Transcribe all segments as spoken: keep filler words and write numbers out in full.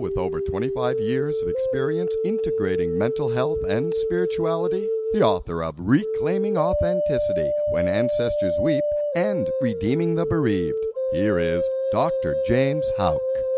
with over twenty-five years of experience integrating mental health and spirituality, the author of Reclaiming Authenticity, When Ancestors Weep, and Redeeming the Bereaved. Here is Doctor James Houck.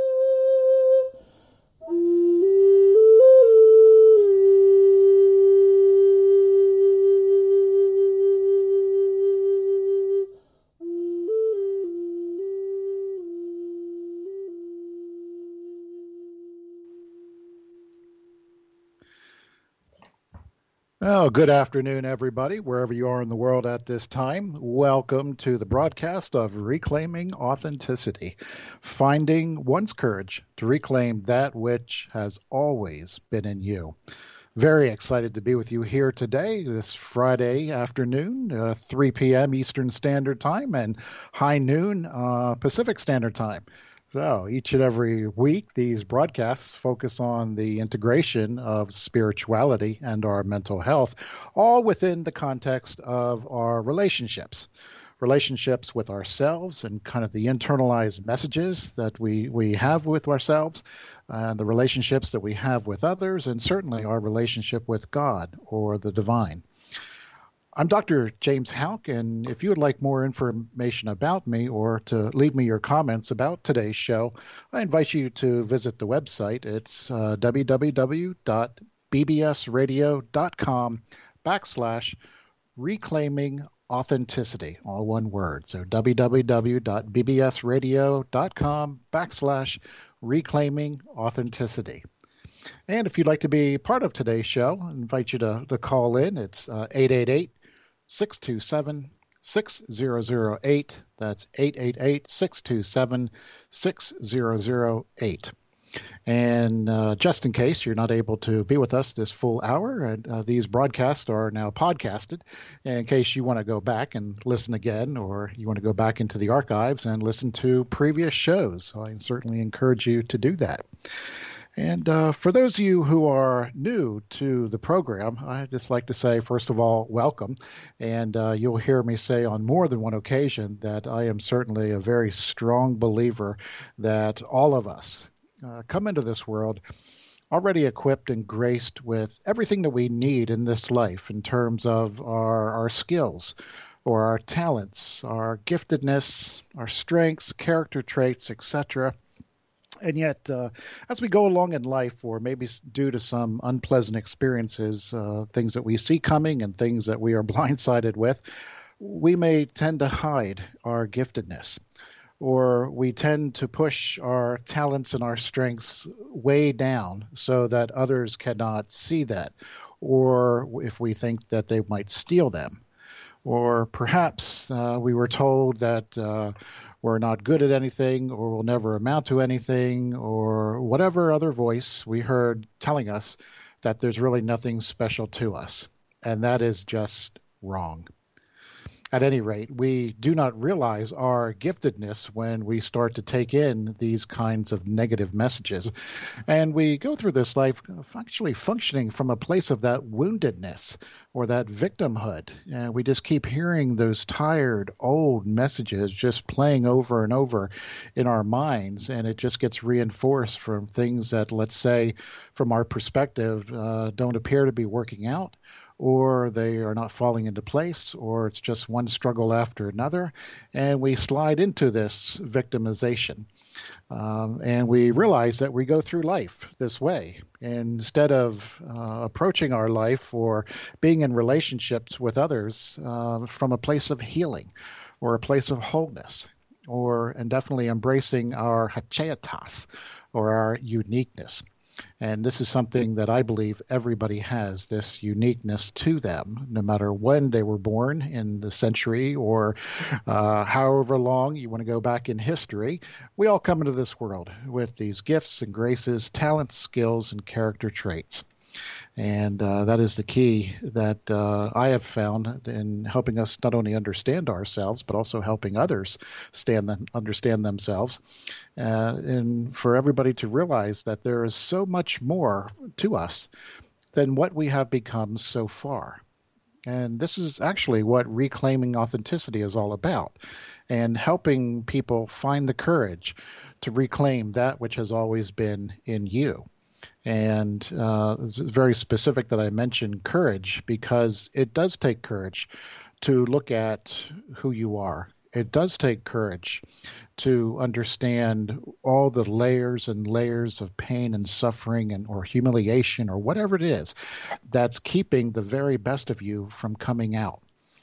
Oh, good afternoon, everybody, wherever you are in the world at this time. Welcome to the broadcast of Reclaiming Authenticity, finding one's courage to reclaim that which has always been in you. Very excited to be with you here today, this Friday afternoon, uh, three p.m. Eastern Standard Time and high noon uh, Pacific Standard Time. So each and every week, these broadcasts focus on the integration of spirituality and our mental health, all within the context of our relationships. Relationships with ourselves and kind of the internalized messages that we, we have with ourselves, and the relationships that we have with others, and certainly our relationship with God or the divine. I'm Doctor James Houck, and if you would like more information about me or to leave me your comments about today's show, I invite you to visit the website. It's uh, www.bbsradio.com backslash reclaiming authenticity, all one word. So www.bbsradio.com backslash reclaiming authenticity. And if you'd like to be part of today's show, I invite you to, to call in. It's uh, eight eight eight, six two seven, six zero zero eight. That's eight eight eight, six two seven, six zero zero eight. And uh, just in case you're not able to be with us this full hour, and, uh, these broadcasts are now podcasted. In case you want to go back and listen again, or you want to go back into the archives and listen to previous shows, so I certainly encourage you to do that. And uh, for those of you who are new to the program, I'd just like to say, first of all, welcome. And uh, you'll hear me say on more than one occasion that I am certainly a very strong believer that all of us uh, come into this world already equipped and graced with everything that we need in this life in terms of our, our skills or our talents, our giftedness, our strengths, character traits, et cetera. And yet, uh, as we go along in life, or maybe due to some unpleasant experiences, uh, things that we see coming and things that we are blindsided with, we may tend to hide our giftedness, or we tend to push our talents and our strengths way down so that others cannot see that, or if we think that they might steal them. Or perhaps uh, we were told that uh, we're not good at anything, or will never amount to anything, or whatever other voice we heard telling us that there's really nothing special to us. And that is just wrong. At any rate, we do not realize our giftedness when we start to take in these kinds of negative messages. And we go through this life actually functioning from a place of that woundedness or that victimhood. And we just keep hearing those tired, old messages just playing over and over in our minds. And it just gets reinforced from things that, let's say, from our perspective, uh, don't appear to be working out, or they are not falling into place, or it's just one struggle after another, and we slide into this victimization. Um, and we realize that we go through life this way. Instead of uh, approaching our life or being in relationships with others uh, from a place of healing or a place of wholeness, or and definitely embracing our hachetas, or our uniqueness. And this is something that I believe everybody has, this uniqueness to them, no matter when they were born in the century or uh, however long you want to go back in history. We all come into this world with these gifts and graces, talents, skills, and character traits. And uh, that is the key that uh, I have found in helping us not only understand ourselves, but also helping others stand them, understand themselves. Uh, and for everybody to realize that there is so much more to us than what we have become so far. And this is actually what reclaiming authenticity is all about, and helping people find the courage to reclaim that which has always been in you. And uh, it's very specific that I mentioned courage, because it does take courage to look at who you are. It does take courage to understand all the layers and layers of pain and suffering and or humiliation or whatever it is that's keeping the very best of you from coming out.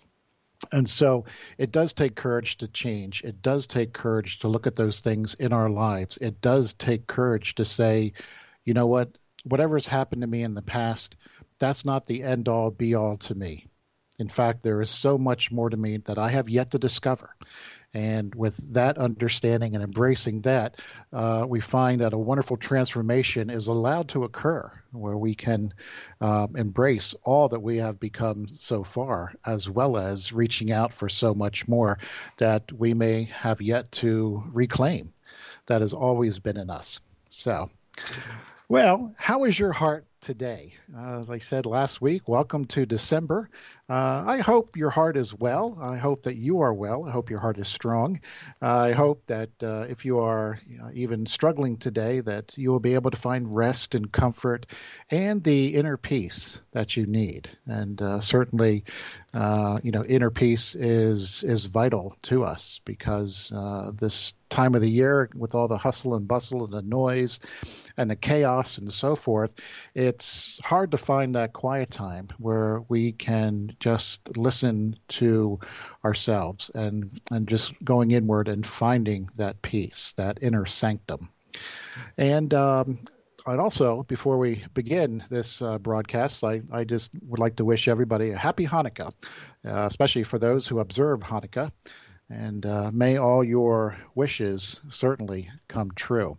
And so it does take courage to change. It does take courage to look at those things in our lives. It does take courage to say, you know what, whatever's happened to me in the past, that's not the end all be all to me. In fact, there is so much more to me that I have yet to discover. And with that understanding and embracing that, uh, we find that a wonderful transformation is allowed to occur, where we can uh, embrace all that we have become so far, as well as reaching out for so much more that we may have yet to reclaim that has always been in us. So, well, how is your heart today? Uh, as I said last week, welcome to December. Uh, I hope your heart is well. I hope that you are well. I hope your heart is strong. Uh, I hope that uh, if you are you know, even struggling today, that you will be able to find rest and comfort and the inner peace that you need. And uh, certainly, uh, you know, inner peace is is vital to us, because uh, this time of the year, with all the hustle and bustle and the noise and the chaos and so forth, it's hard to find that quiet time where we can just listen to ourselves and, and just going inward and finding that peace, that inner sanctum. And um, I'd also, before we begin this uh, broadcast, I, I just would like to wish everybody a happy Hanukkah, uh, especially for those who observe Hanukkah. And uh, may all your wishes certainly come true.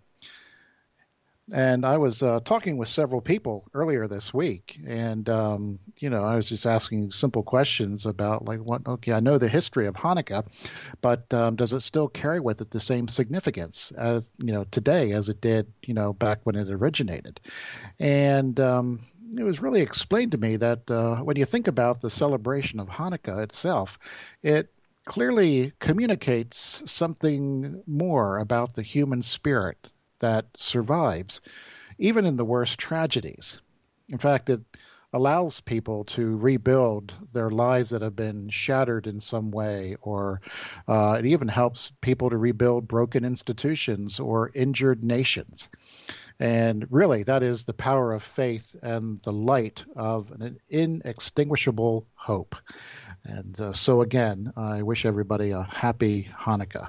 And I was uh, talking with several people earlier this week, and, um, you know, I was just asking simple questions about, like, what, okay, I know the history of Hanukkah, but um, does it still carry with it the same significance as, you know, today as it did, you know, back when it originated? And um, it was really explained to me that uh, when you think about the celebration of Hanukkah itself, it clearly communicates something more about the human spirit that survives, even in the worst tragedies. In fact, it allows people to rebuild their lives that have been shattered in some way, or uh, it even helps people to rebuild broken institutions or injured nations. And really, that is the power of faith and the light of an inextinguishable hope. And uh, so again, I wish everybody a happy Hanukkah.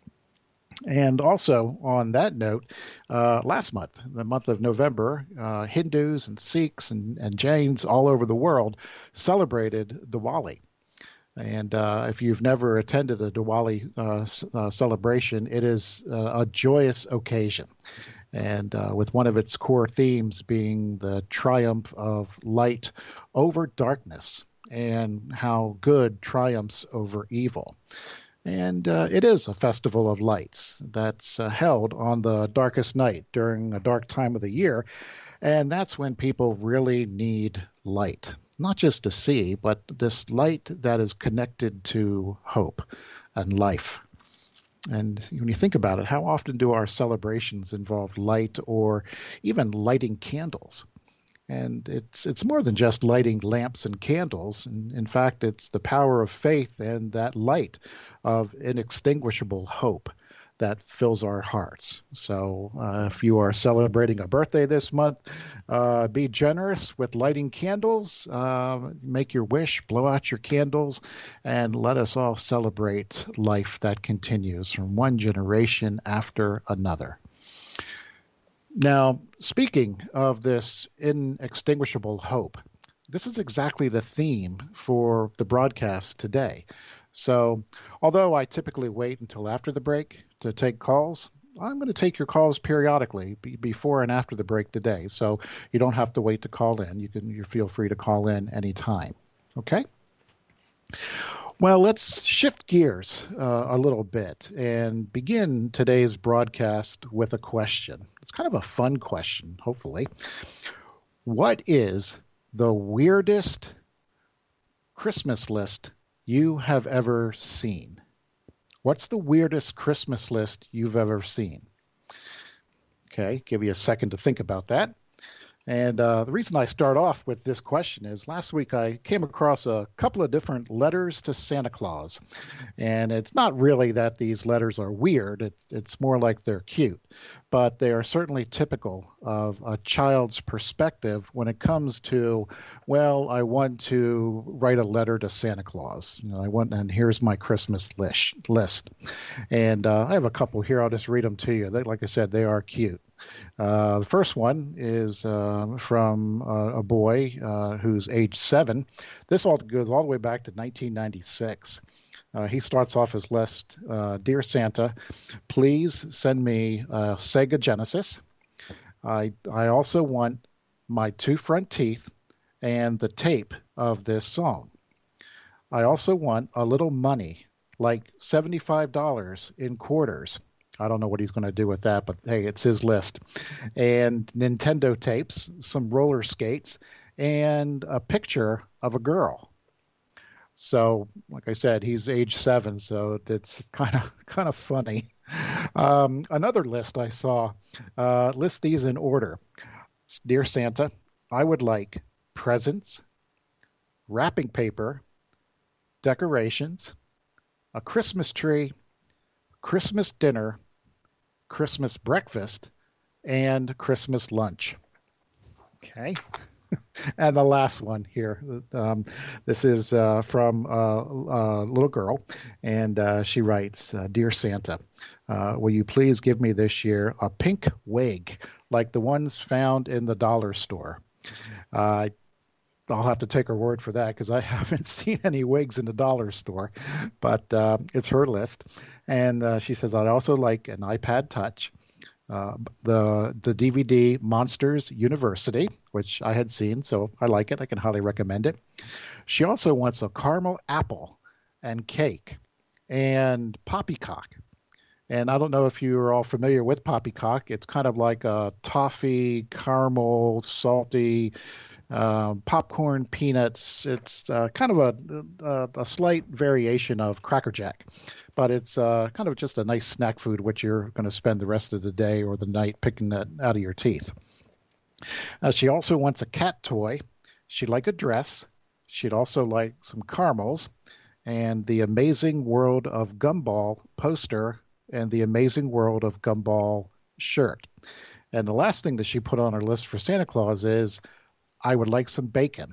And also on that note, uh, last month, the month of November, uh, Hindus and Sikhs and, and Jains all over the world celebrated Diwali. And uh, if you've never attended a Diwali uh, uh, celebration, it is uh, a joyous occasion. And uh, with one of its core themes being the triumph of light over darkness, and how good triumphs over evil. And uh, it is a festival of lights that's uh, held on the darkest night during a dark time of the year. And that's when people really need light, not just to see, but this light that is connected to hope and life. And when you think about it, how often do our celebrations involve light, or even lighting candles? And it's it's more than just lighting lamps and candles. And in fact, it's the power of faith and that light of inextinguishable hope that fills our hearts. So uh, if you are celebrating a birthday this month, uh, be generous with lighting candles. Uh, make your wish, blow out your candles, and let us all celebrate life that continues from one generation after another. Now, speaking of this inextinguishable hope, this is exactly the theme for the broadcast today. So, although I typically wait until after the break to take calls, I'm going to take your calls periodically be, before and after the break today. So you don't have to wait to call in. You can you feel free to call in anytime. Okay? Well, let's shift gears uh, a little bit and begin today's broadcast with a question. It's kind of a fun question, hopefully. What is the weirdest Christmas list you have ever seen? What's the weirdest Christmas list you've ever seen? Okay, give you a second to think about that. And uh, the reason I start off with this question is last week I came across a couple of different letters to Santa Claus. And it's not really that these letters are weird. It's, it's more like they're cute. But they are certainly typical of a child's perspective when it comes to, well, I want to write a letter to Santa Claus. You know, I want, and here's my Christmas list. list. And uh, I have a couple here. I'll just read them to you. They, like I said, they are cute. Uh, the first one is uh, from uh, a boy uh, who's age seven. This all goes all the way back to nineteen ninety-six. Uh, he starts off his list, uh, Dear Santa, please send me a Sega Genesis. I, I also want my two front teeth and the tape of this song. I also want a little money, like seventy-five dollars in quarters. I don't know what he's going to do with that, but hey, it's his list. And Nintendo tapes, some roller skates, and a picture of a girl. So, like I said, he's age seven, so it's kind of kind of funny. Um, another list I saw, uh, list these in order. Dear Santa, I would like presents, wrapping paper, decorations, a Christmas tree, Christmas dinner, Christmas breakfast, and Christmas lunch. Okay. And the last one here. Um, this is uh, from uh, a little girl, and uh, she writes, uh, Dear Santa, uh, will you please give me this year a pink wig like the ones found in the dollar store? Uh, I'll have to take her word for that because I haven't seen any wigs in the dollar store, but uh, it's her list. And uh, she says, I'd also like an iPad Touch, uh, the the D V D Monsters University, which I had seen, so I like it. I can highly recommend it. She also wants a caramel apple and cake and poppycock. And I don't know if you're all familiar with poppycock. It's kind of like a toffee, caramel, salty, Uh, popcorn, peanuts. It's uh, kind of a, a a slight variation of Cracker Jack, but it's uh, kind of just a nice snack food which you're going to spend the rest of the day or the night picking that out of your teeth. Uh, she also wants a cat toy. She'd like a dress. She'd also like some caramels and the Amazing World of Gumball poster and the Amazing World of Gumball shirt. And the last thing that she put on her list for Santa Claus is I would like some bacon.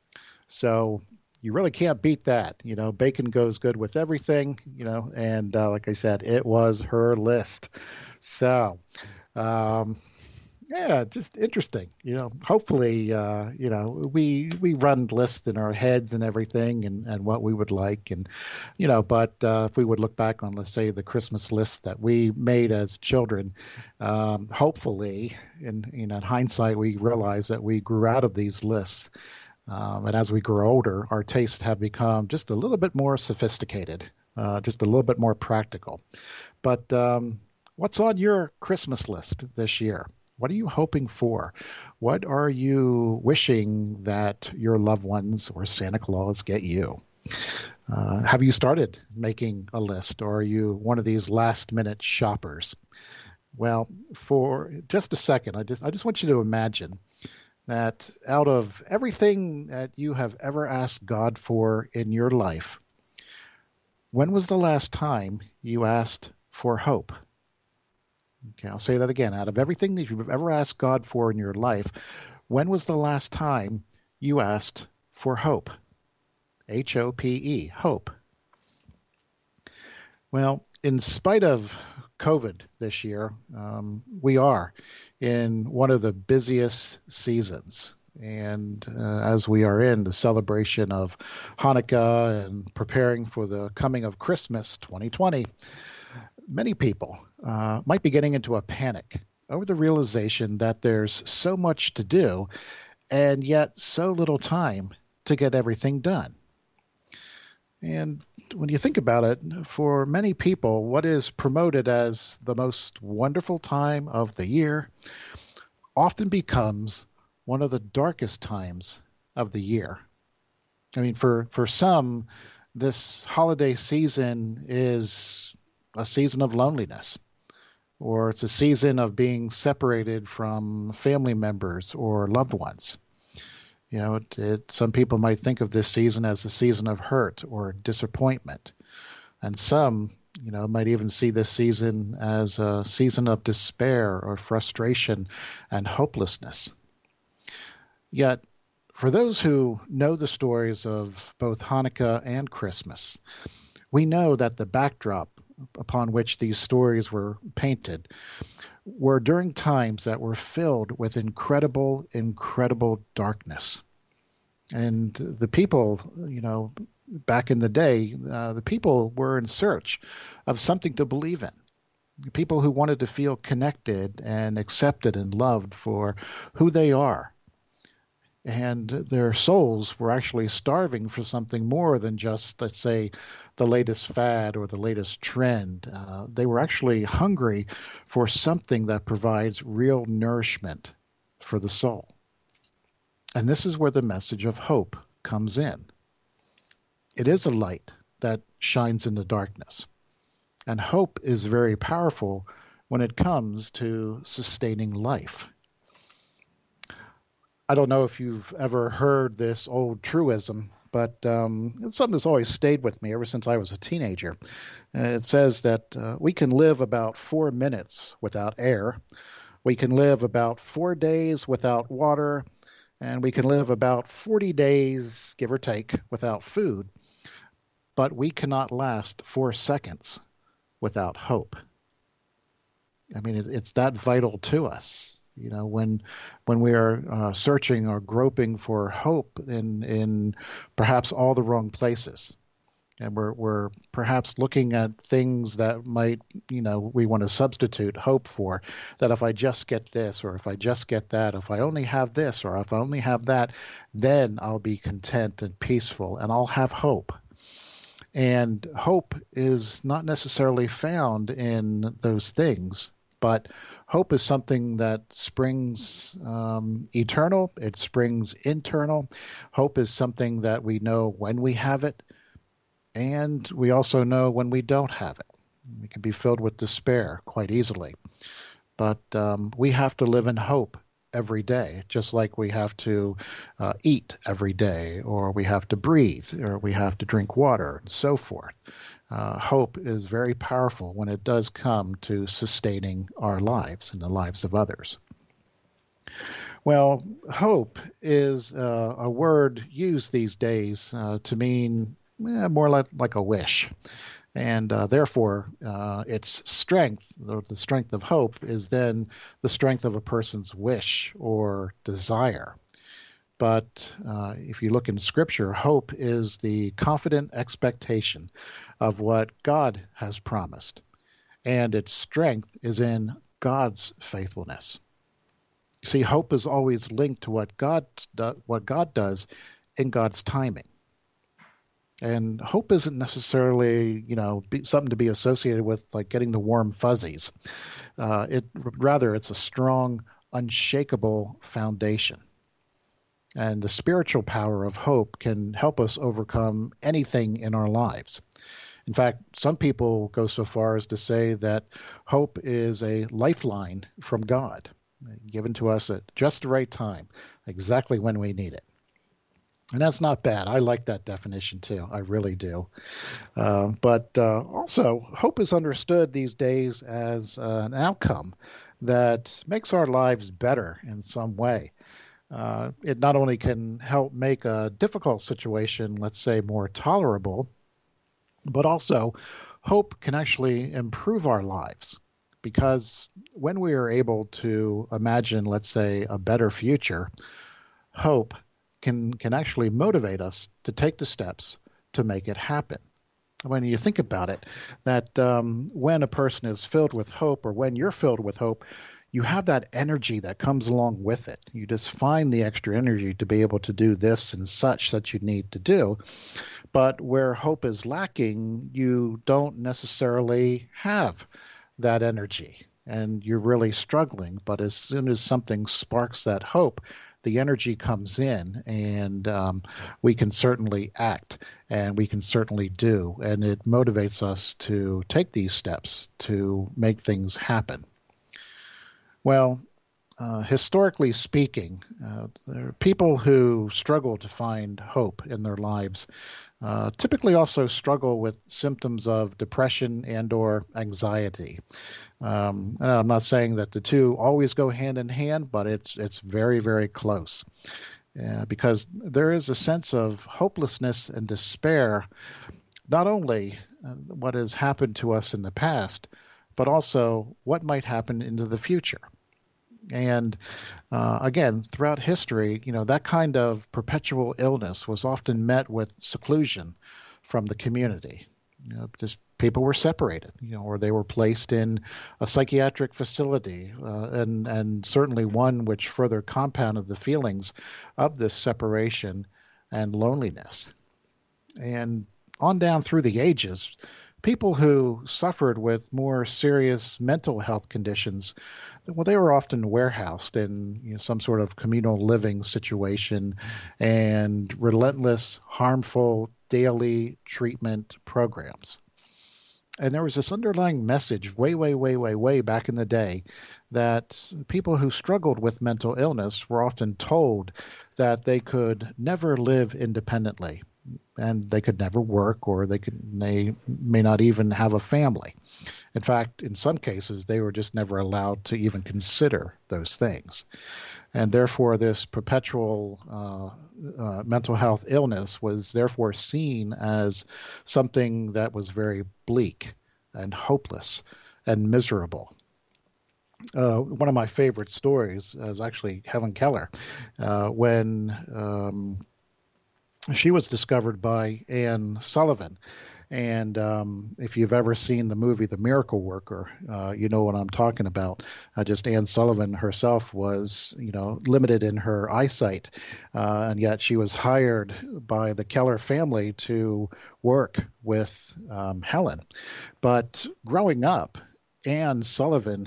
So you really can't beat that. You know, bacon goes good with everything, you know, and uh, like I said, it was her list. So, um, yeah, just interesting. You know, hopefully, uh, you know, we we run lists in our heads and everything and, and what we would like. And, you know, but uh, if we would look back on, let's say, the Christmas list that we made as children, um, hopefully, in, in hindsight, we realize that we grew out of these lists. Um, and as we grow older, our tastes have become just a little bit more sophisticated, uh, just a little bit more practical. But um, what's on your Christmas list this year? What are you hoping for? What are you wishing that your loved ones or Santa Claus get you? Uh, have you started making a list, or are you one of these last-minute shoppers? Well, for just a second, I just I just want you to imagine that out of everything that you have ever asked God for in your life, when was the last time you asked for hope? Okay, I'll say that again. Out of everything that you've ever asked God for in your life, when was the last time you asked for hope? H O P E, hope. Well, in spite of COVID this year, um, we are in one of the busiest seasons. And uh, as we are in the celebration of Hanukkah and preparing for the coming of Christmas twenty twenty, many people uh, might be getting into a panic over the realization that there's so much to do and yet so little time to get everything done. And when you think about it, for many people, what is promoted as the most wonderful time of the year often becomes one of the darkest times of the year. I mean, for, for some, this holiday season is a season of loneliness, or it's a season of being separated from family members or loved ones. You know, it, it, some people might think of this season as a season of hurt or disappointment. And some, you know, might even see this season as a season of despair or frustration and hopelessness. Yet, for those who know the stories of both Hanukkah and Christmas, we know that the backdrop upon which these stories were painted were during times that were filled with incredible, incredible darkness. And the people, you know, back in the day, uh, the people were in search of something to believe in. People who wanted to feel connected and accepted and loved for who they are. And their souls were actually starving for something more than just, let's say, the latest fad or the latest trend. Uh, they were actually hungry for something that provides real nourishment for the soul. And this is where the message of hope comes in. It is a light that shines in the darkness. And hope is very powerful when it comes to sustaining life. I don't know if you've ever heard this old truism, but um, it's something that's always stayed with me ever since I was a teenager. Uh, it says that uh, we can live about four minutes without air, we can live about four days without water, and we can live about forty days, give or take, without food, but we cannot last four seconds without hope. I mean, it, it's that vital to us. You know, when when we are uh, searching or groping for hope in in perhaps all the wrong places, and we're we're perhaps looking at things that might, you know, we want to substitute hope for, that if I just get this, or if I just get that, if I only have this, or if I only have that, then I'll be content and peaceful, and I'll have hope. And hope is not necessarily found in those things, but hope is something that springs um, eternal. It springs internal. Hope is something that we know when we have it, and we also know when we don't have it. We can be filled with despair quite easily. But um, we have to live in hope every day, just like we have to uh, eat every day, or we have to breathe, or we have to drink water, and so forth. Uh, hope is very powerful when it does come to sustaining our lives and the lives of others. Well, hope is uh, a word used these days uh, to mean eh, more like, like a wish. And uh, therefore, uh, its strength, or the strength of hope, is then the strength of a person's wish or desire. But uh, if you look in Scripture, hope is the confident expectation of what God has promised, and its strength is in God's faithfulness. You see, hope is always linked to what God do, what God does in God's timing. And hope isn't necessarily, you know, be, something to be associated with like getting the warm fuzzies. Uh, it rather, it's a strong, unshakable foundation. And the spiritual power of hope can help us overcome anything in our lives. In fact, some people go so far as to say that hope is a lifeline from God, given to us at just the right time, exactly when we need it. And that's not bad. I like that definition too. I really do. Uh, but uh, also, hope is understood these days as uh, an outcome that makes our lives better in some way. Uh, it not only can help make a difficult situation, let's say, more tolerable, but also hope can actually improve our lives. Because when we are able to imagine, let's say, a better future, hope can can actually motivate us to take the steps to make it happen. When you think about it, that um, when a person is filled with hope, or when you're filled with hope, you have that energy that comes along with it. You just find the extra energy to be able to do this and such that you need to do. But where hope is lacking, you don't necessarily have that energy, and you're really struggling. But as soon as something sparks that hope, the energy comes in, and um, we can certainly act, and we can certainly do, and it motivates us to take these steps to make things happen. Well, uh, historically speaking, uh, there are people who struggle to find hope in their lives uh, typically also struggle with symptoms of depression and or anxiety. Um, and I'm not saying that the two always go hand in hand, but it's it's very, very close. Uh, because there is a sense of hopelessness and despair, not only uh, what has happened to us in the past, but also what might happen into the future. And uh, again, throughout history, you know, that kind of perpetual illness was often met with seclusion from the community. You know, just people were separated, you know, or they were placed in a psychiatric facility, uh, and and certainly one which further compounded the feelings of this separation and loneliness. And on down through the ages, people who suffered with more serious mental health conditions, well, they were often warehoused in you know, some sort of communal living situation and relentless, harmful daily treatment programs. And there was this underlying message way, way, way, way, way back in the day that people who struggled with mental illness were often told that they could never live independently, and they could never work, or they could they may not even have a family. In fact, in some cases, they were just never allowed to even consider those things. And therefore, this perpetual uh, uh, mental health illness was therefore seen as something that was very bleak and hopeless and miserable. Uh, one of my favorite stories is actually Helen Keller, uh, when um, she was discovered by Anne Sullivan. And um, if you've ever seen the movie The Miracle Worker, uh, you know what I'm talking about. Uh, just Anne Sullivan herself was, you know, limited in her eyesight, uh, and yet she was hired by the Keller family to work with um, Helen. But growing up, Anne Sullivan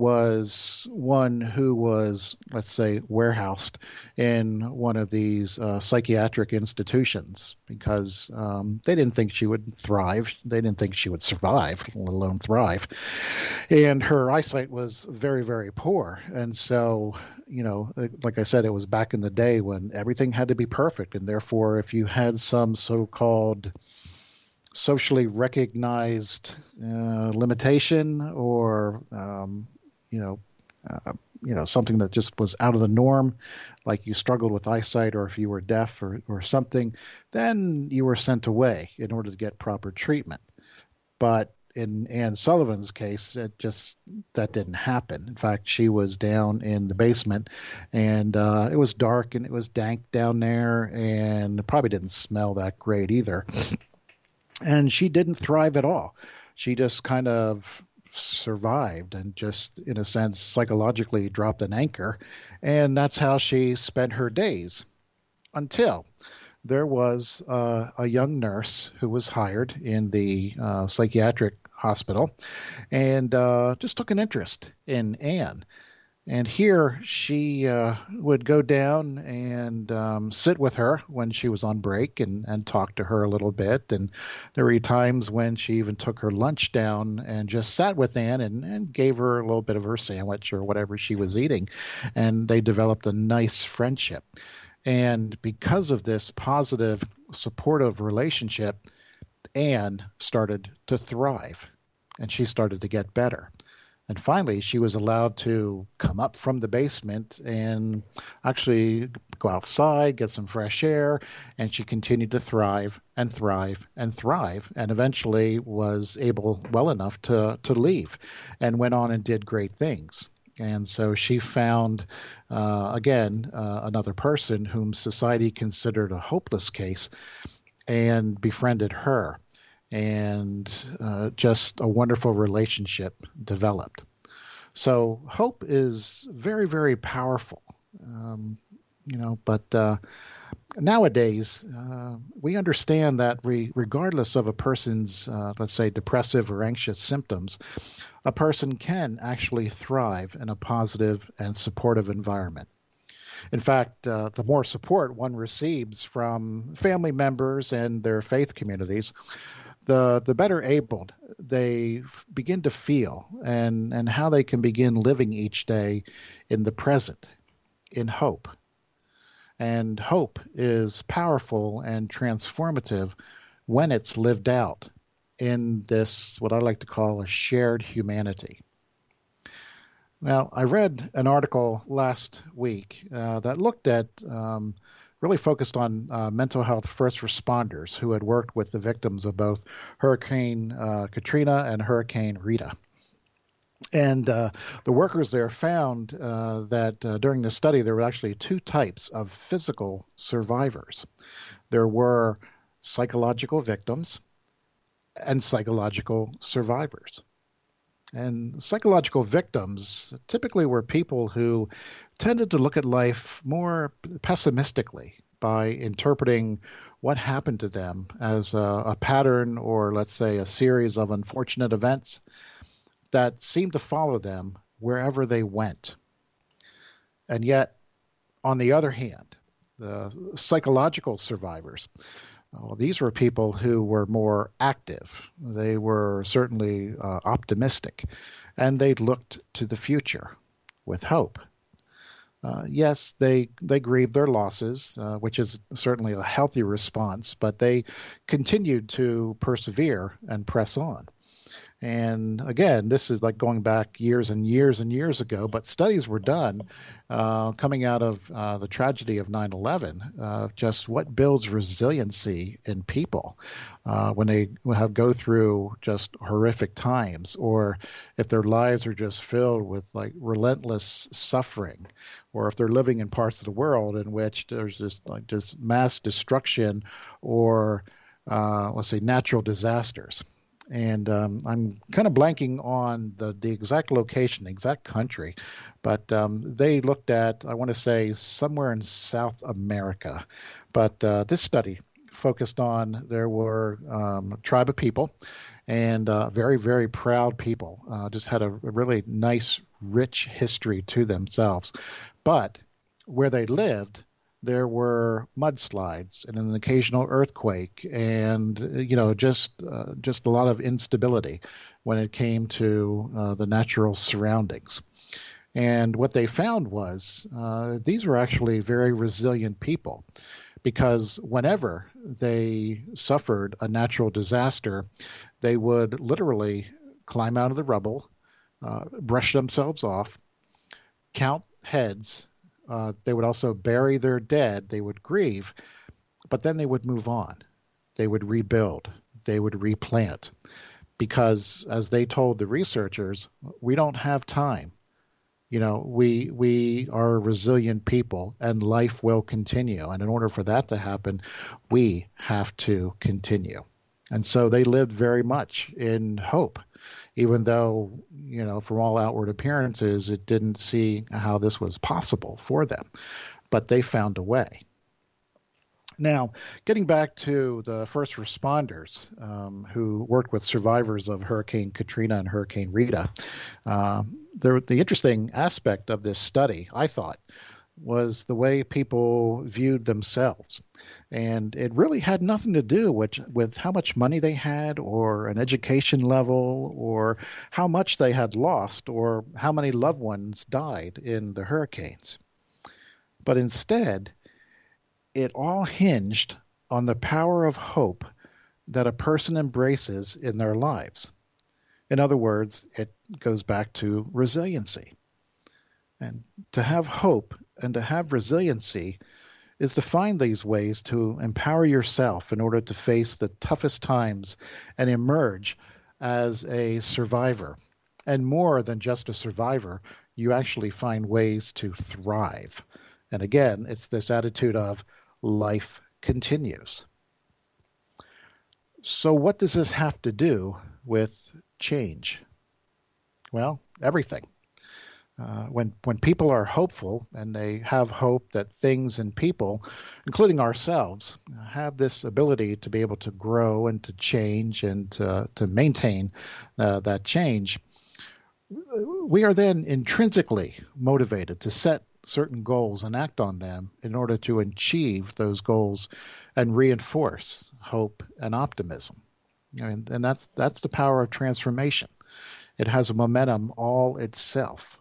was one who was, let's say, warehoused in one of these uh, psychiatric institutions because um, they didn't think she would thrive. They didn't think she would survive, let alone thrive. And her eyesight was very, very poor. And so, you know, like I said, it was back in the day when everything had to be perfect. And therefore, if you had some so-called socially recognized uh, limitation, or um, you know, uh, you know, something that just was out of the norm, like you struggled with eyesight, or if you were deaf or or something, then you were sent away in order to get proper treatment. But in Anne Sullivan's case, it just that didn't happen. In fact, she was down in the basement, and uh, it was dark and it was dank down there, and it probably didn't smell that great either. And she didn't thrive at all. She just kind of survived and just, in a sense, psychologically dropped an anchor. And that's how she spent her days until there was uh, a young nurse who was hired in the uh, psychiatric hospital and uh, just took an interest in Anne. And here she uh, would go down and um, sit with her when she was on break and, and talk to her a little bit. And there were times when she even took her lunch down and just sat with Anne and, and gave her a little bit of her sandwich or whatever she was eating. And they developed a nice friendship. And because of this positive, supportive relationship, Anne started to thrive and she started to get better. And finally, she was allowed to come up from the basement and actually go outside, get some fresh air, and she continued to thrive and thrive and thrive, and eventually was able well enough to, to leave and went on and did great things. And so she found, uh, again, uh, another person whom society considered a hopeless case and befriended her. And uh, just a wonderful relationship developed. So hope is very, very powerful, um, you know, but uh, nowadays uh, we understand that re- regardless of a person's, uh, let's say, depressive or anxious symptoms, a person can actually thrive in a positive and supportive environment. In fact, uh, the more support one receives from family members and their faith communities, the the better abled they f- begin to feel, and and how they can begin living each day in the present, in hope. And hope is powerful and transformative when it's lived out in this, what I like to call a shared humanity. Now, I read an article last week uh, that looked at, um, really focused on uh, mental health first responders who had worked with the victims of both Hurricane uh, Katrina and Hurricane Rita. And uh, the workers there found uh, that uh, during the study, there were actually two types of physical survivors. There were psychological victims and psychological survivors. And psychological victims typically were people who tended to look at life more pessimistically by interpreting what happened to them as a, a pattern, or let's say a series of unfortunate events that seemed to follow them wherever they went. And yet, on the other hand, the psychological survivors, well, these were people who were more active. They were certainly uh, optimistic, and they looked to the future with hope. Uh, yes, they they grieved their losses, uh, which is certainly a healthy response, but they continued to persevere and press on. And again, this is like going back years and years and years ago, but studies were done uh, coming out of uh, the tragedy of nine eleven, uh, just what builds resiliency in people uh, when they have go through just horrific times, or if their lives are just filled with like relentless suffering, or if they're living in parts of the world in which there's just like just mass destruction, or uh, let's say natural disasters. And um, I'm kind of blanking on the, the exact location, the exact country, but um, they looked at, I want to say, somewhere in South America. But uh, this study focused on, there were um, a tribe of people, and uh, very, very proud people, uh, just had a, a really nice, rich history to themselves. But where they lived, there were mudslides and an occasional earthquake, and you know just uh, just a lot of instability when it came to uh, the natural surroundings. And what they found was uh, these were actually very resilient people, because whenever they suffered a natural disaster, they would literally climb out of the rubble, uh, brush themselves off, count heads. Uh, they would also bury their dead. They would grieve, but then they would move on. They would rebuild. They would replant. Because, as they told the researchers, we don't have time. You know, we we are resilient people, and life will continue. And in order for that to happen, we have to continue. And so they lived very much in hope, even though, you know, from all outward appearances, it didn't see how this was possible for them. But they found a way. Now, getting back to the first responders um, who worked with survivors of Hurricane Katrina and Hurricane Rita, um, the, the interesting aspect of this study, I thought, was the way people viewed themselves. And it really had nothing to do with, with how much money they had, or an education level, or how much they had lost, or how many loved ones died in the hurricanes. But instead, it all hinged on the power of hope that a person embraces in their lives. In other words, it goes back to resiliency. And to have hope and to have resiliency is to find these ways to empower yourself in order to face the toughest times and emerge as a survivor. And more than just a survivor, you actually find ways to thrive. And again, it's this attitude of life continues. So what does this have to do with change? Well, everything. Uh, when when people are hopeful, and they have hope that things and people, including ourselves, have this ability to be able to grow and to change and to, to maintain uh, that change, we are then intrinsically motivated to set certain goals and act on them in order to achieve those goals and reinforce hope and optimism. And, and that's that's the power of transformation. It has a momentum all itself.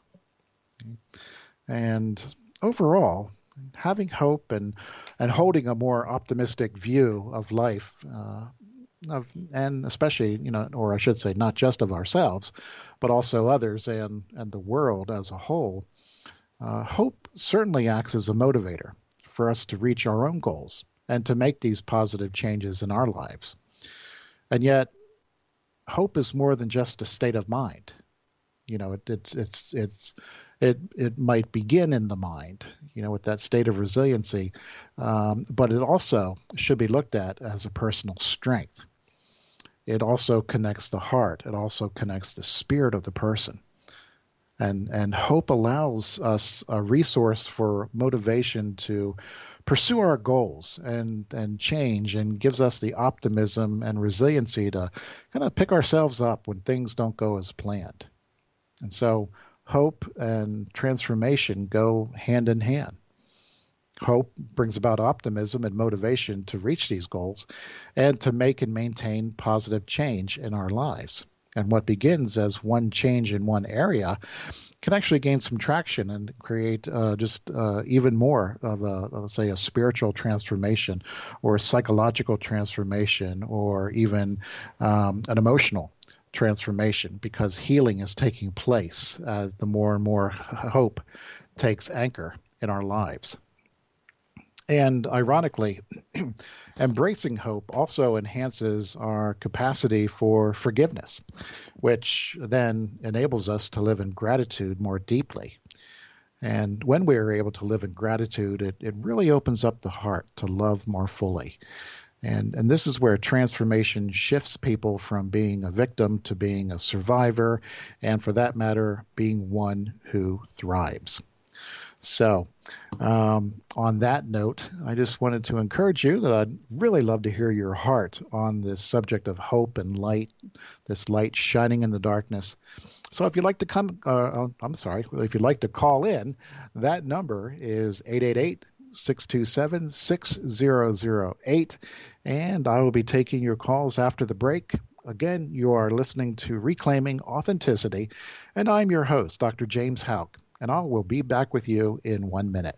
And overall, having hope and, and holding a more optimistic view of life, uh, of, and especially, you know, or I should say, not just of ourselves, but also others and, and the world as a whole, uh, hope certainly acts as a motivator for us to reach our own goals and to make these positive changes in our lives. And yet, hope is more than just a state of mind. You know, it, it's it's it's it it might begin in the mind, you know, with that state of resiliency, um, but it also should be looked at as a personal strength. It also connects the heart. It also connects the spirit of the person, and and hope allows us a resource for motivation to pursue our goals and and change, and gives us the optimism and resiliency to kind of pick ourselves up when things don't go as planned. And so hope and transformation go hand in hand. Hope brings about optimism and motivation to reach these goals and to make and maintain positive change in our lives. And what begins as one change in one area can actually gain some traction and create uh, just uh, even more of a, let's say, a spiritual transformation or a psychological transformation or even um, an emotional transformation, because healing is taking place as the more and more hope takes anchor in our lives. And ironically, embracing hope also enhances our capacity for forgiveness, which then enables us to live in gratitude more deeply. And when we are able to live in gratitude, it, it really opens up the heart to love more fully. And, and this is where transformation shifts people from being a victim to being a survivor, and for that matter, being one who thrives. So um, on that note, I just wanted to encourage you that I'd really love to hear your heart on this subject of hope and light, this light shining in the darkness. So if you'd like to come, uh, I'm sorry, if you'd like to call in, that number is eight eight eight, six two seven, six zero zero eight, and I will be taking your calls after the break. Again, you are listening to Reclaiming Authenticity, and I'm your host, Doctor James Houck, and I will be back with you in one minute.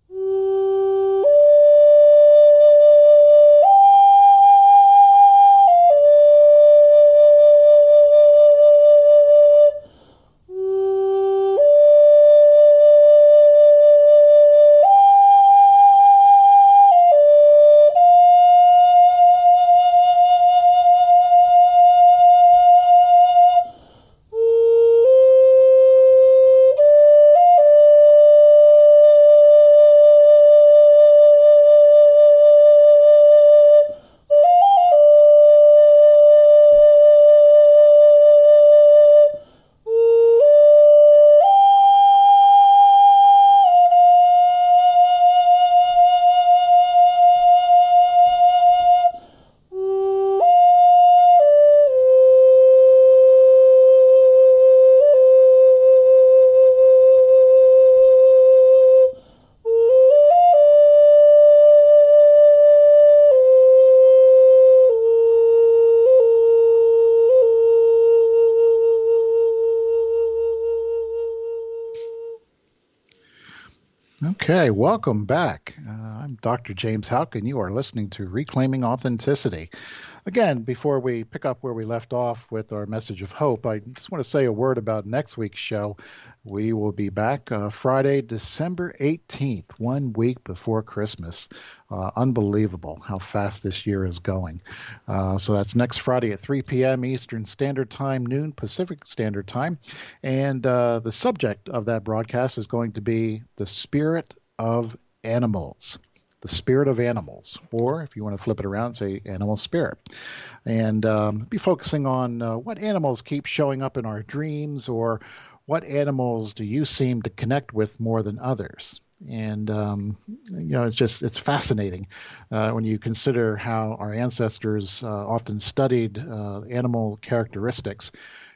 Okay, welcome back. Uh, I'm Doctor James Houck, and you are listening to Reclaiming Authenticity. Again, before we pick up where we left off with our message of hope, I just want to say a word about next week's show. We will be back uh, Friday, December eighteenth, one week before Christmas. Uh, unbelievable how fast this year is going. Uh, so that's next Friday at three p.m. Eastern Standard Time, noon Pacific Standard Time. And uh, the subject of that broadcast is going to be the spirit of animals. The spirit of animals, or if you want to flip it around, say animal spirit. And um, be focusing on uh, what animals keep showing up in our dreams, or what animals do you seem to connect with more than others. And, um, you know, it's just, it's fascinating uh, when you consider how our ancestors uh, often studied uh, animal characteristics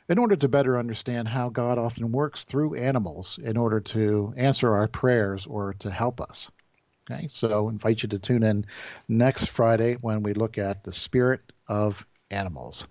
in order to better understand how God often works through animals in order to answer our prayers or to help us. Okay, so I invite you to tune in next Friday when we look at the spirit of animals.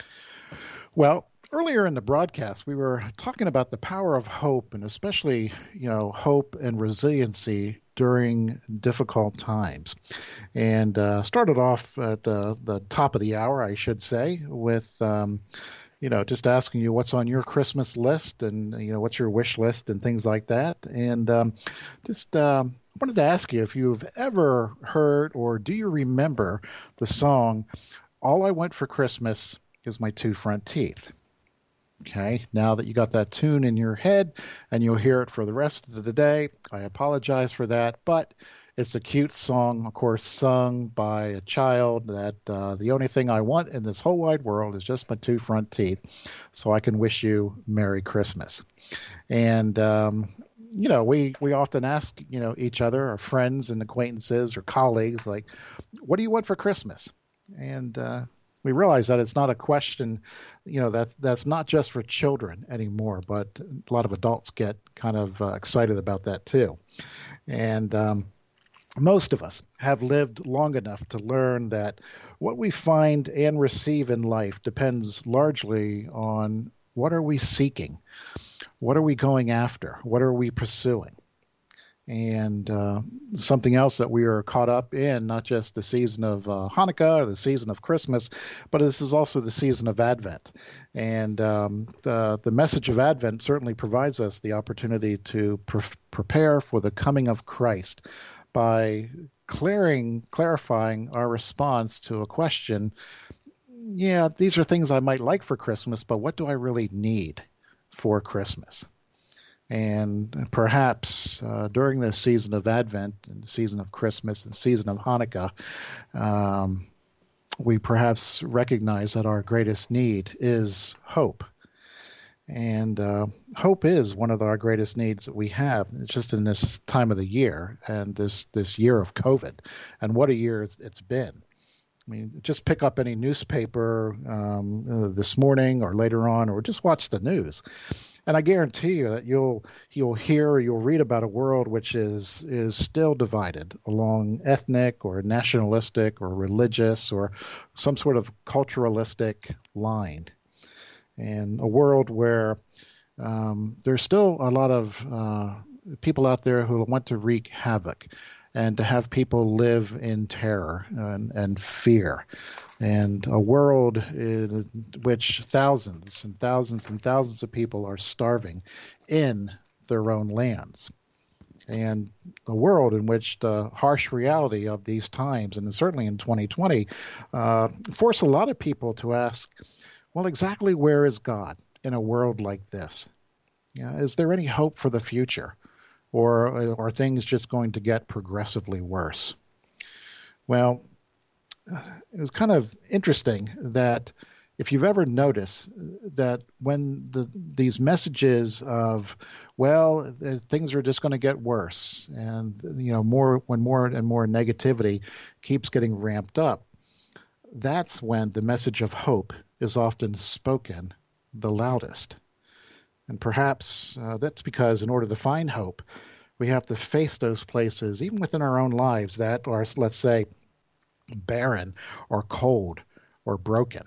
Well, earlier in the broadcast, we were talking about the power of hope, and especially, you know, hope and resiliency during difficult times. And uh, started off at the, the top of the hour, I should say, with, um, you know, just asking you what's on your Christmas list and, you know, what's your wish list and things like that. And um, just um, wanted to ask you if you've ever heard or do you remember the song, All I Want for Christmas is My Two Front Teeth. Okay, now that you got that tune in your head and you'll hear it for the rest of the day, I apologize for that, but it's a cute song, of course, sung by a child that uh, the only thing I want in this whole wide world is just my two front teeth, so I can wish you Merry Christmas. And, um, you know, we, we often ask, you know, each other, our friends and acquaintances or colleagues, like, what do you want for Christmas? And, uh, we realize that it's not a question, you know, that's, that's not just for children anymore, but a lot of adults get kind of uh, excited about that too. And um, most of us have lived long enough to learn that what we find and receive in life depends largely on what are we seeking? What are we going after? What are we pursuing? And uh, something else that we are caught up in, not just the season of uh, Hanukkah or the season of Christmas, but this is also the season of Advent. And um, the, the message of Advent certainly provides us the opportunity to pre- prepare for the coming of Christ by clearing, clarifying our response to a question. Yeah, these are things I might like for Christmas, but what do I really need for Christmas? And perhaps uh, during this season of Advent and the season of Christmas and season of Hanukkah, um, we perhaps recognize that our greatest need is hope. And uh, hope is one of our greatest needs that we have, just in this time of the year and this, this year of COVID. And what a year it's been. I mean, just pick up any newspaper um, uh, this morning or later on, or just watch the news. And I guarantee you that you'll you'll hear or you'll read about a world which is is still divided along ethnic or nationalistic or religious or some sort of culturalistic line, and a world where um, there's still a lot of uh, people out there who want to wreak havoc and to have people live in terror and, and fear. And a world in which thousands and thousands and thousands of people are starving in their own lands. And a world in which the harsh reality of these times, and certainly in twenty twenty, uh, force a lot of people to ask, well, exactly where is God in a world like this? You know, is there any hope for the future? Or are things just going to get progressively worse? Well, it was kind of interesting that if you've ever noticed that when the, these messages of, well, things are just going to get worse, and you know, more when more and more negativity keeps getting ramped up, that's when the message of hope is often spoken the loudest. And perhaps uh, that's because in order to find hope, we have to face those places, even within our own lives, that are, let's say, barren or cold or broken.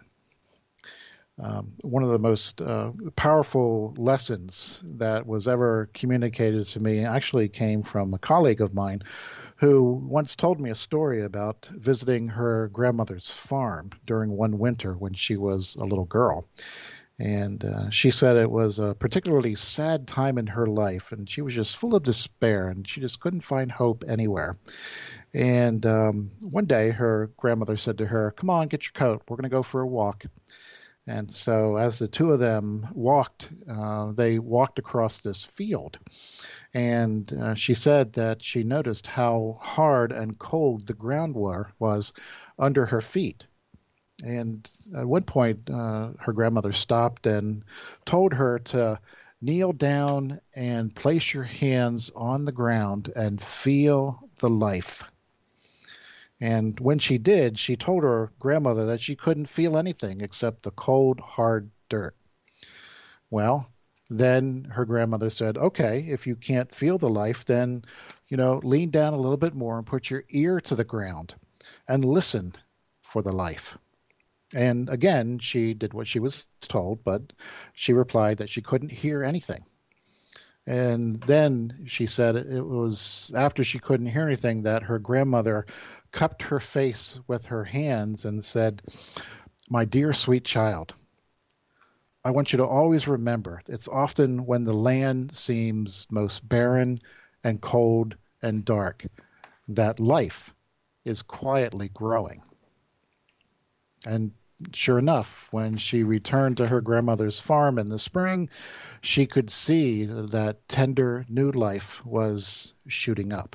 Um, one of the most uh, powerful lessons that was ever communicated to me actually came from a colleague of mine who once told me a story about visiting her grandmother's farm during one winter when she was a little girl. And uh, she said it was a particularly sad time in her life, and she was just full of despair, and she just couldn't find hope anywhere. And um, one day her grandmother said to her, come on, get your coat. We're going to go for a walk. And so as the two of them walked, uh, they walked across this field. And uh, she said that she noticed how hard and cold the ground were, was under her feet. And at one point, uh, her grandmother stopped and told her to kneel down and place your hands on the ground and feel the life. And when she did, she told her grandmother that she couldn't feel anything except the cold, hard dirt. Well, then her grandmother said, okay, if you can't feel the life, then, you know, lean down a little bit more and put your ear to the ground and listen for the life. And again, she did what she was told, but she replied that she couldn't hear anything. And then she said it was after she couldn't hear anything that her grandmother cupped her face with her hands and said, "My dear sweet child, I want you to always remember it's often when the land seems most barren and cold and dark that life is quietly growing." And sure enough, when she returned to her grandmother's farm in the spring, she could see that tender new life was shooting up.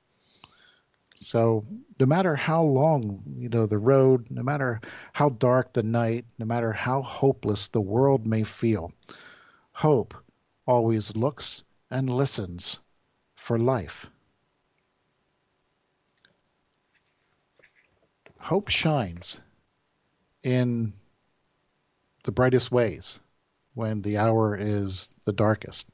So no matter how long, you know, the road, no matter how dark the night, no matter how hopeless the world may feel, hope always looks and listens for life. Hope shines in the brightest ways when the hour is the darkest.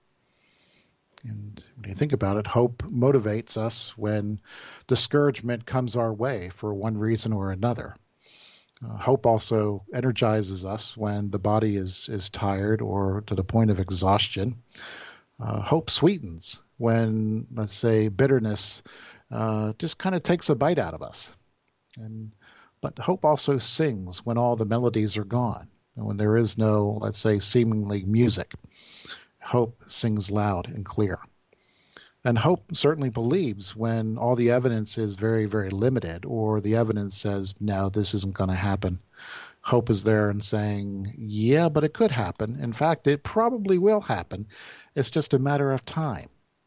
And when you think about it, hope motivates us when discouragement comes our way for one reason or another. Uh, hope also energizes us when the body is, is tired or to the point of exhaustion. Uh, hope sweetens when, let's say, bitterness uh, just kind of takes a bite out of us. And but hope also sings when all the melodies are gone, and when there is no, let's say, seemingly music. Hope sings loud and clear. And hope certainly believes when all the evidence is very, very limited, or the evidence says, no, this isn't going to happen. Hope is there and saying, yeah, but it could happen. In fact, it probably will happen. It's just a matter of time.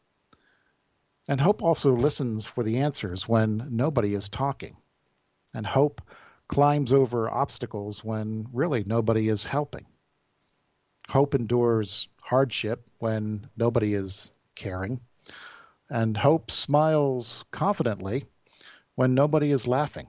And hope also listens for the answers when nobody is talking. And hope climbs over obstacles when really nobody is helping. Hope endures hardship when nobody is caring. And hope smiles confidently when nobody is laughing.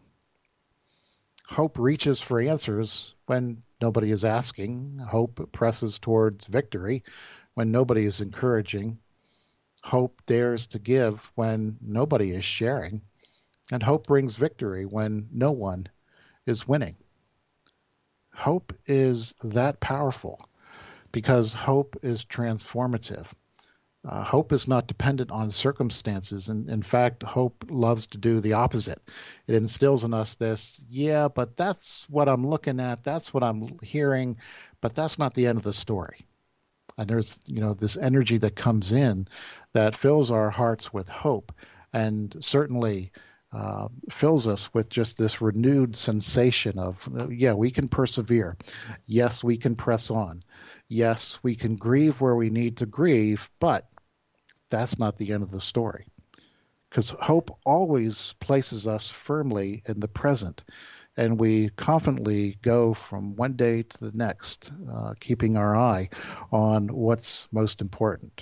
Hope reaches for answers when nobody is asking. Hope presses towards victory when nobody is encouraging. Hope dares to give when nobody is sharing. And hope brings victory when no one is winning. Hope is that powerful because hope is transformative. Uh, hope is not dependent on circumstances. And in fact, hope loves to do the opposite. It instills in us this, yeah, but that's what I'm looking at. That's what I'm hearing, but that's not the end of the story. And there's, you know, this energy that comes in that fills our hearts with hope and certainly uh, fills us with just this renewed sensation of, yeah, we can persevere. Yes, we can press on. Yes, we can grieve where we need to grieve, but that's not the end of the story. Because hope always places us firmly in the present, and we confidently go from one day to the next, uh, keeping our eye on what's most important.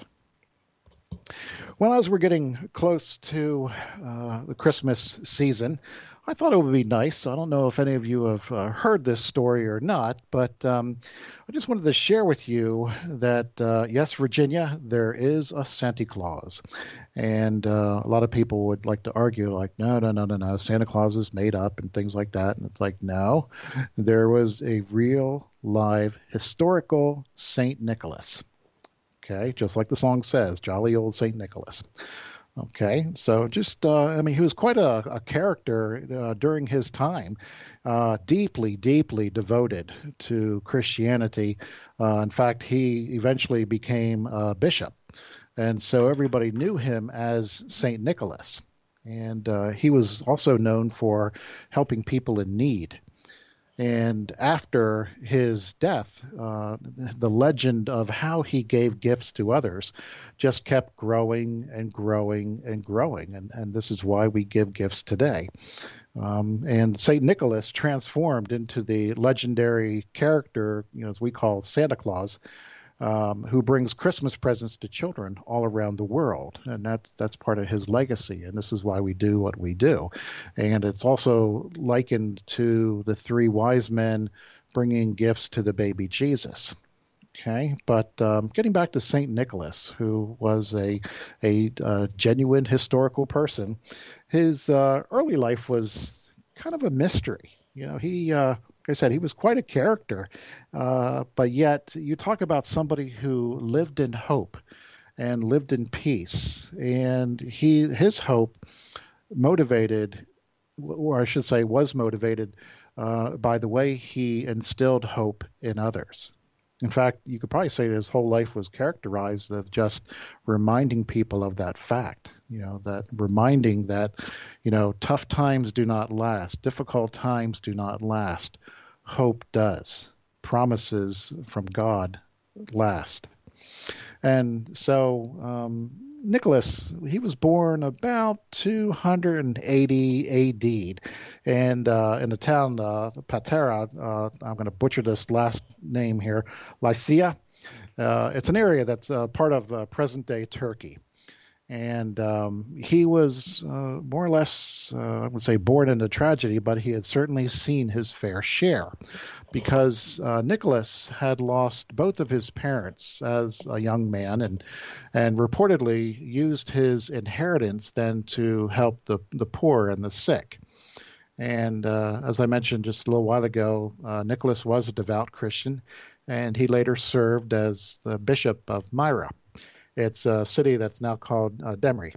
Well, as we're getting close to uh, the Christmas season, I thought it would be nice. I don't know if any of you have uh, heard this story or not, but um, I just wanted to share with you that, uh, yes, Virginia, there is a Santa Claus. And uh, a lot of people would like to argue, like, no, no, no, no, no, Santa Claus is made up and things like that. And it's like, no, there was a real, live, historical Saint Nicholas. Okay, just like the song says, jolly old Saint Nicholas. Okay, so just, uh, I mean, he was quite a, a character uh, during his time, uh, deeply, deeply devoted to Christianity. Uh, in fact, he eventually became a bishop. And so everybody knew him as Saint Nicholas. And uh, he was also known for helping people in need. And after his death, uh, the legend of how he gave gifts to others just kept growing and growing and growing. And, and this is why we give gifts today. Um, and Saint Nicholas transformed into the legendary character, you know, as we call Santa Claus, um, who brings Christmas presents to children all around the world. And that's that's part of his legacy. And this is why we do what we do. And it's also likened to the three wise men bringing gifts to the baby Jesus. Okay, but um, getting back to Saint Nicholas, who was a a uh, genuine historical person, his uh, early life was kind of a mystery. You know, he, uh, like I said, he was quite a character, uh, but yet you talk about somebody who lived in hope and lived in peace, and he his hope motivated, or I should say, was motivated uh, by the way he instilled hope in others. In fact, you could probably say that his whole life was characterized of just reminding people of that fact, you know, that reminding that, you know, tough times do not last, difficult times do not last, hope does, promises from God last. And so um, Nicholas, he was born about two hundred eighty A D, and uh, in the town uh, Patera, uh, I'm going to butcher this last name here, Lycia. Uh, it's an area that's uh, part of uh, present-day Turkey. And um, he was uh, more or less, uh, I would say, born into tragedy, but he had certainly seen his fair share because uh, Nicholas had lost both of his parents as a young man and, and reportedly used his inheritance then to help the, the poor and the sick. And uh, as I mentioned just a little while ago, uh, Nicholas was a devout Christian, and he later served as the bishop of Myra. It's a city that's now called uh, Demre.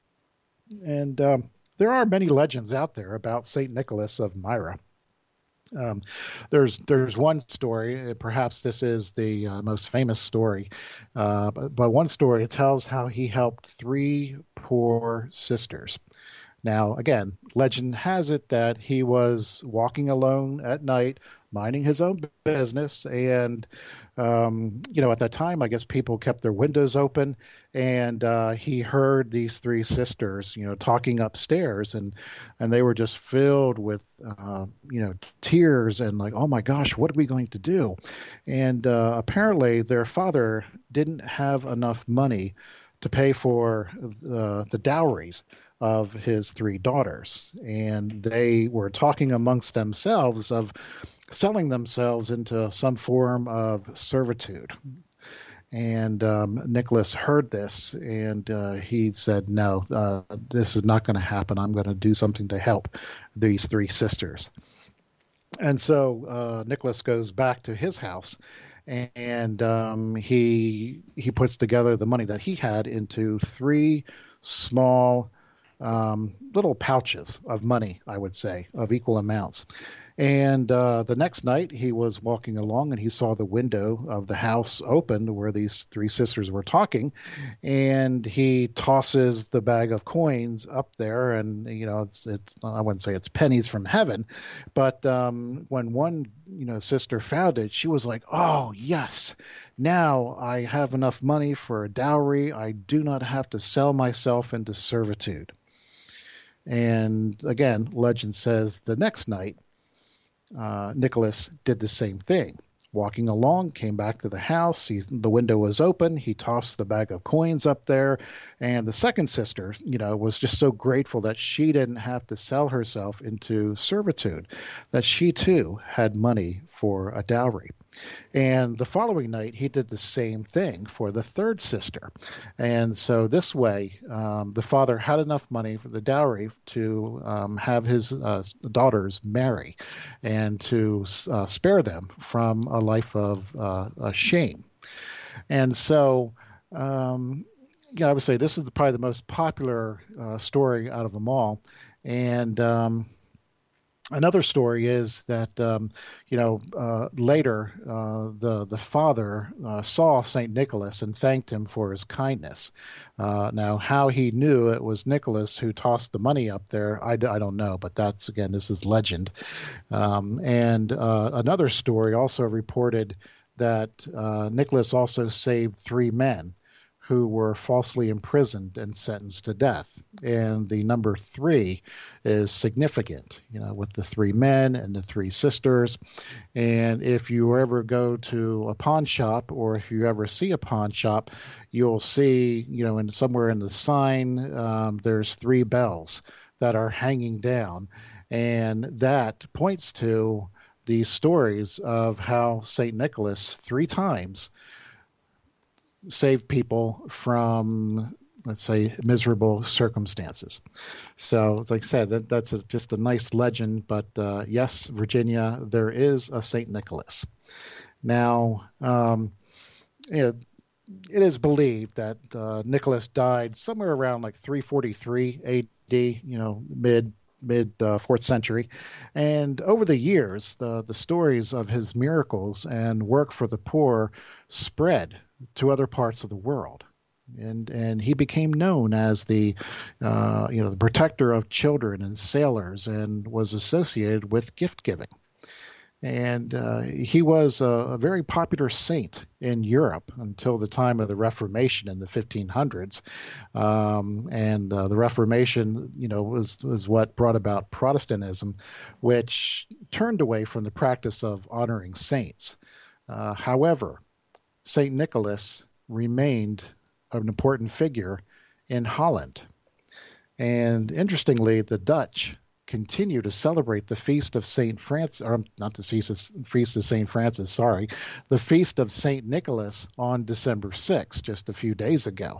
And um, there are many legends out there about Saint Nicholas of Myra. Um, there's there's one story, perhaps this is the uh, most famous story, uh, but, but one story tells how he helped three poor sisters. Now, again, legend has it that he was walking alone at night, minding his own business. And, um, you know, at that time, I guess people kept their windows open. And uh, he heard these three sisters, you know, talking upstairs. And, and they were just filled with, uh, you know, tears and like, oh, my gosh, what are we going to do? And uh, apparently their father didn't have enough money to pay for the, the dowries of his three daughters. And they were talking amongst themselves of selling themselves into some form of servitude. And um, Nicholas heard this and uh, he said, no, uh, this is not going to happen. I'm going to do something to help these three sisters. And so uh, Nicholas goes back to his house and um, he he puts together the money that he had into three small um, little pouches of money, I would say, of equal amounts. And uh, the next night he was walking along and he saw the window of the house open where these three sisters were talking. And he tosses the bag of coins up there. And, you know, it's, it's I wouldn't say it's pennies from heaven. But um, when one, you know, sister found it, she was like, oh, yes, now I have enough money for a dowry. I do not have to sell myself into servitude. And again, legend says the next night, uh, Nicholas did the same thing. Walking along, came back to the house. He, the window was open. He tossed the bag of coins up there. And the second sister, you know, was just so grateful that she didn't have to sell herself into servitude, that she too had money for a dowry. And the following night, he did the same thing for the third sister. And so this way, um, the father had enough money for the dowry to um, have his uh, daughters marry and to uh, spare them from a life of uh, shame. And so, um, yeah, I would say this is the, probably the most popular uh, story out of them all. And um, another story is that, um, you know, uh, later uh, the the father uh, saw Saint Nicholas and thanked him for his kindness. Uh, now, how he knew it was Nicholas who tossed the money up there, I, I don't know, but that's, again, this is legend. Um, and uh, another story also reported that uh, Nicholas also saved three men who were falsely imprisoned and sentenced to death. And the number three is significant, you know, with the three men and the three sisters. And if you ever go to a pawn shop or if you ever see a pawn shop, you'll see, you know, in somewhere in the sign, um, there's three bells that are hanging down. And that points to these stories of how Saint Nicholas three times saved people from, let's say, miserable circumstances. So, like I said, that, that's a, just a nice legend. But uh, yes, Virginia, there is a Saint Nicholas. Now, um, you know, it is believed that uh, Nicholas died somewhere around like three forty-three A D, you know, mid mid uh, fourth century. And over the years, the, the stories of his miracles and work for the poor spread to other parts of the world. And and he became known as the, uh, you know, the protector of children and sailors, and was associated with gift giving. And uh, he was a, a very popular saint in Europe until the time of the Reformation in the fifteen hundreds. Um, and uh, the Reformation, you know, was, was what brought about Protestantism, which turned away from the practice of honoring saints. Uh, however, Saint Nicholas remained an important figure in Holland. And interestingly, the Dutch continue to celebrate the feast of Saint Francis, or not the feast of, feast of Saint Francis, sorry, the feast of Saint Nicholas on December sixth, just a few days ago.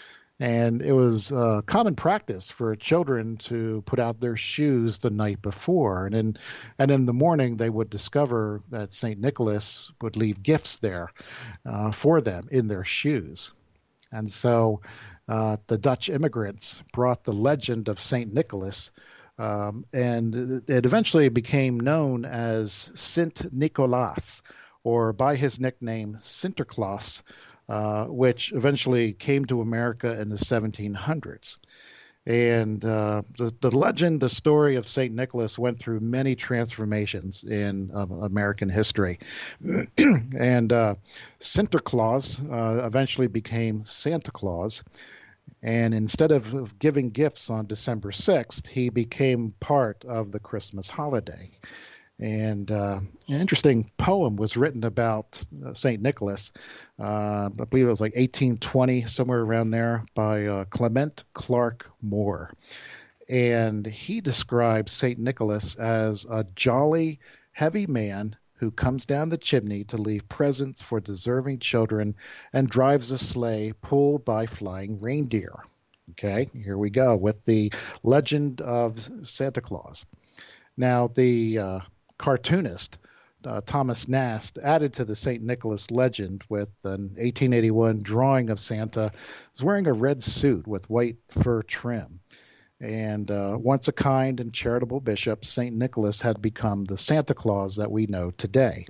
And it was uh, common practice for children to put out their shoes the night before. And in, and in the morning, they would discover that Saint Nicholas would leave gifts there uh, for them in their shoes. And so uh, the Dutch immigrants brought the legend of Saint Nicholas, um, and it eventually became known as Sint Nicolaas, or by his nickname Sinterklaas, uh, which eventually came to America in the seventeen hundreds. And uh, the, the legend, the story of Saint Nicholas went through many transformations in uh, American history. and uh, Sinterklaas uh, eventually became Santa Claus. And instead of giving gifts on December sixth, he became part of the Christmas holiday. And uh, an interesting poem was written about uh, Saint Nicholas. Uh, I believe it was like eighteen twenty, somewhere around there, by uh, Clement Clarke Moore. And he describes Saint Nicholas as a jolly, heavy man who comes down the chimney to leave presents for deserving children and drives a sleigh pulled by flying reindeer. Okay, here we go with the legend of Santa Claus. Now, the uh, cartoonist uh, Thomas Nast added to the Saint Nicholas legend with an eighteen eighty-one drawing of Santa who's wearing a red suit with white fur trim. And uh, once a kind and charitable bishop, Saint Nicholas had become the Santa Claus that we know today.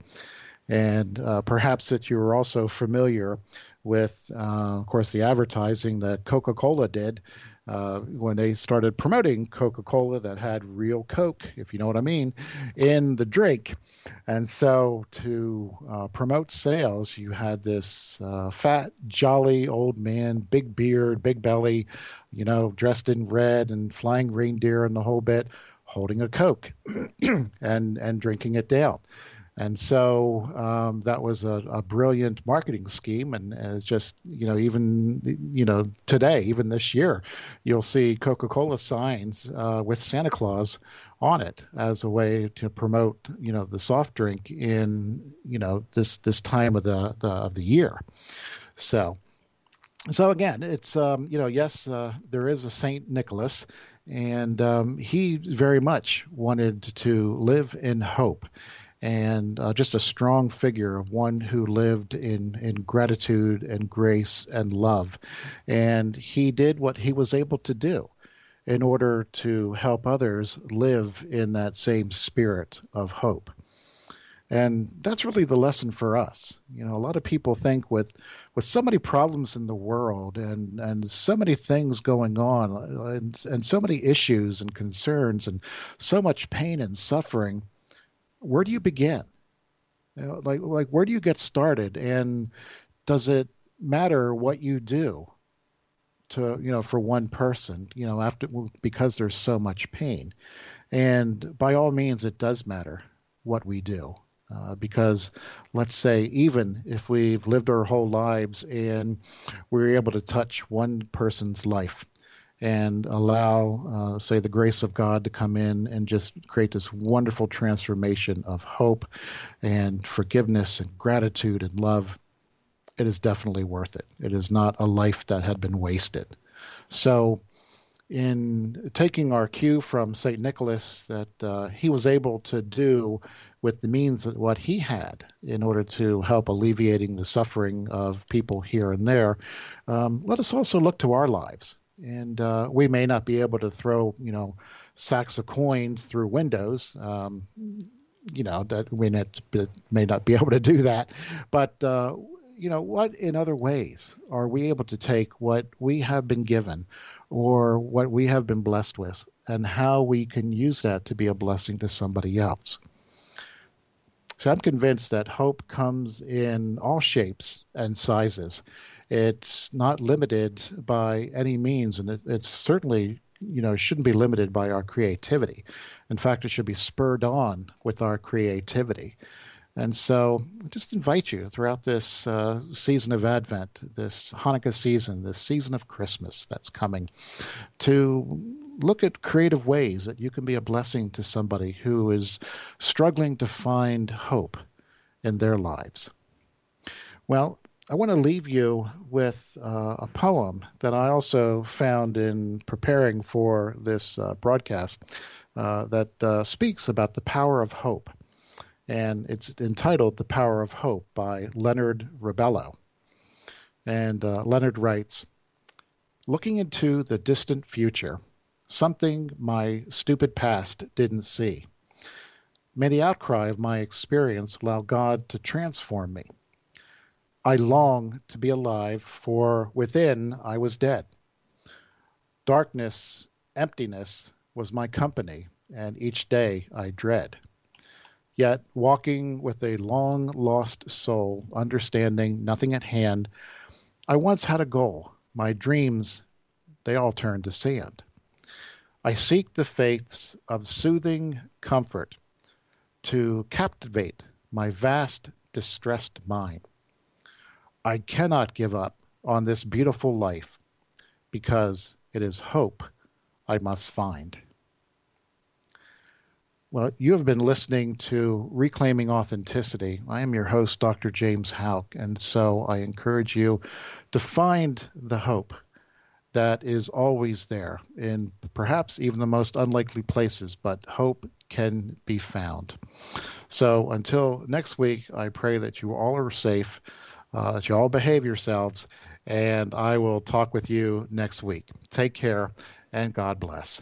And uh, perhaps that you are also familiar with, uh, of course, the advertising that Coca-Cola did uh, when they started promoting Coca-Cola that had real Coke, if you know what I mean, in the drink. And so to uh, promote sales, you had this uh, fat, jolly old man, big beard, big belly, you know, dressed in red and flying reindeer and the whole bit, holding a Coke and and drinking it down. And so um, that was a, a brilliant marketing scheme. And, and it's just, you know, even, you know, today, even this year, you'll see Coca-Cola signs uh, with Santa Claus on it as a way to promote, you know, the soft drink in, you know, this this time of the, the of the year. So, so again, it's, um, you know, yes, uh, there is a Saint Nicholas, and um, he very much wanted to live in hope. And uh, just a strong figure of one who lived in, in gratitude and grace and love. And he did what he was able to do in order to help others live in that same spirit of hope. And that's really the lesson for us. You know, a lot of people think with with so many problems in the world and, and so many things going on and, and so many issues and concerns and so much pain and suffering, where do you begin? You know, like, like where do you get started? And does it matter what you do to, you know, for one person, you know, after, because there's so much pain? And by all means, it does matter what we do. Uh, because let's say even if we've lived our whole lives and we're able to touch one person's life and allow, uh, say, the grace of God to come in and just create this wonderful transformation of hope and forgiveness and gratitude and love, it is definitely worth it. It is not a life that had been wasted. So in taking our cue from Saint Nicholas that uh, he was able to do with the means of what he had in order to help alleviating the suffering of people here and there, um, let us also look to our lives. And uh, we may not be able to throw, you know, sacks of coins through windows. Um, you know, that we may not be able to do that. But, uh, you know, what in other ways are we able to take what we have been given or what we have been blessed with and how we can use that to be a blessing to somebody else? So I'm convinced that hope comes in all shapes and sizes. It's not limited by any means, and it, it's certainly, you know, shouldn't be limited by our creativity. In fact, it should be spurred on with our creativity. And so I just invite you throughout this uh, season of Advent, this Hanukkah season, this season of Christmas that's coming, to look at creative ways that you can be a blessing to somebody who is struggling to find hope in their lives. Well, I want to leave you with uh, a poem that I also found in preparing for this uh, broadcast uh, that uh, speaks about the power of hope. And it's entitled The Power of Hope by Leonard Rebello. And uh, Leonard writes, "Looking into the distant future, something my stupid past didn't see. May the outcry of my experience allow God to transform me. I long to be alive, for within I was dead. Darkness, emptiness was my company, and each day I dread. Yet, walking with a long-lost soul, understanding nothing at hand, I once had a goal. My dreams, they all turned to sand. I seek the faiths of soothing comfort to captivate my vast, distressed mind. I cannot give up on this beautiful life, because it is hope I must find." Well, you have been listening to Reclaiming Authenticity. I am your host, Doctor James Houck, and so I encourage you to find the hope that is always there in perhaps even the most unlikely places, but hope can be found. So until next week, I pray that you all are safe, uh, that you all behave yourselves, and I will talk with you next week. Take care, and God bless.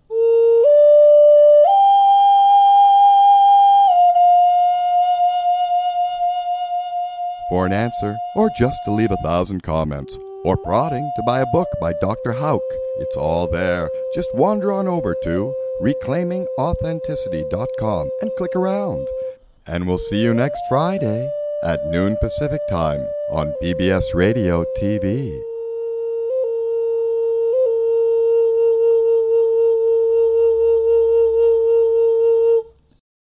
For an answer, or just to leave a thousand comments, or prodding to buy a book by Doctor Houck, it's all there. Just wander on over to reclaiming authenticity dot com and click around. And we'll see you next Friday at noon Pacific Time on P B S Radio T V.